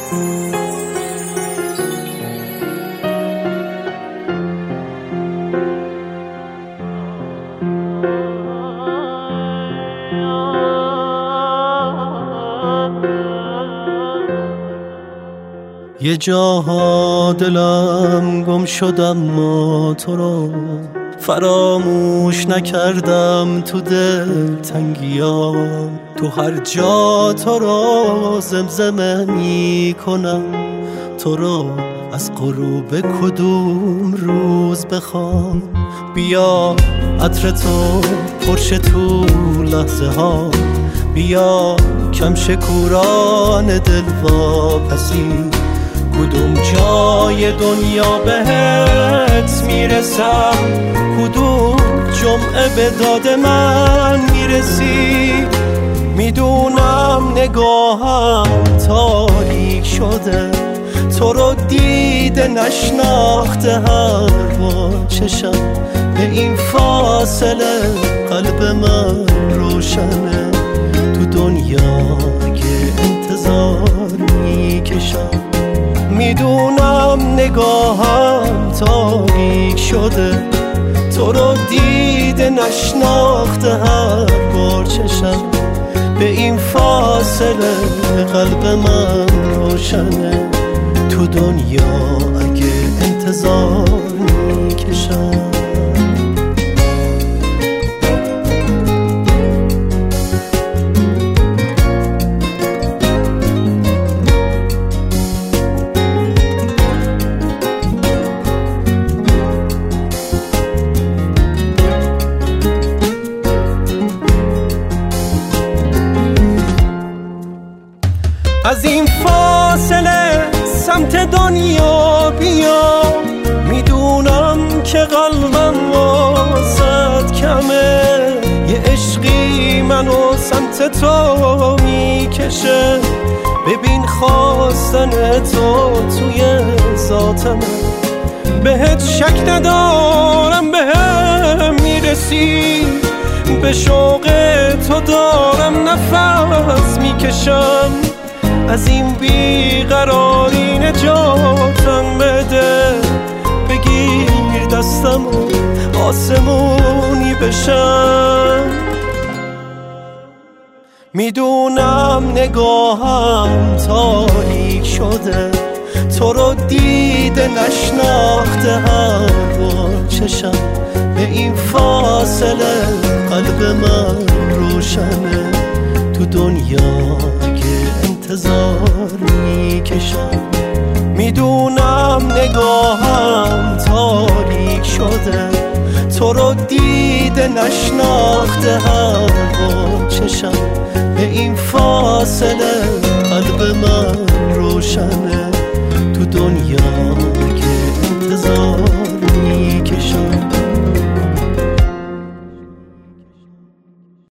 یه جاها دلم گم شد اما تو رو فراموش نکردم تو دل تنگیام. تو هر جا تو رو زمزمه می کنم، تو رو از غروب کدوم روز بخوام. بیا عطر تو پرش تو لحظه ها، بیا کم شکوران دل واپسی. کدوم جای دنیا بهت میرسم، کدوم جمعه به داد من میرسی. میدونم نگاهم تاریک شده، تو رو دیده نشناخته هر با چشم. به این فاصله قلب من روشنه، تو دنیای انتظار میکشم. میدونم نگاهم تاریک شده، تو رو دیده نشناخته هر بار چشم. به این فاصله قلب من روشنه، تو دنیا اگه انتظار میکشم. از این فاصله سمت دنیا بیا، میدونم که قلبم واسد کمه. یه عشقی منو سمت تو میکشه، ببین خواستن تو توی ذاتمه. بهت شک ندارم بهم میرسی، به شوق تو دارم نفس میکشم. از این بیقراری نجاتم بده، بگیر دستم و آسمونی بشم. میدونم نگاهم تاریک شده، تو رو دیده نشناخته هر بار چشم. به این فاصله قلب من روشنه، تو دنیا انتظار میکشم. میدونم نگاهم تاریک شده، تو رو دیده نشناخته هر بار چشم. به این فاصله قلب من روشنه، تو دنیا که انتظار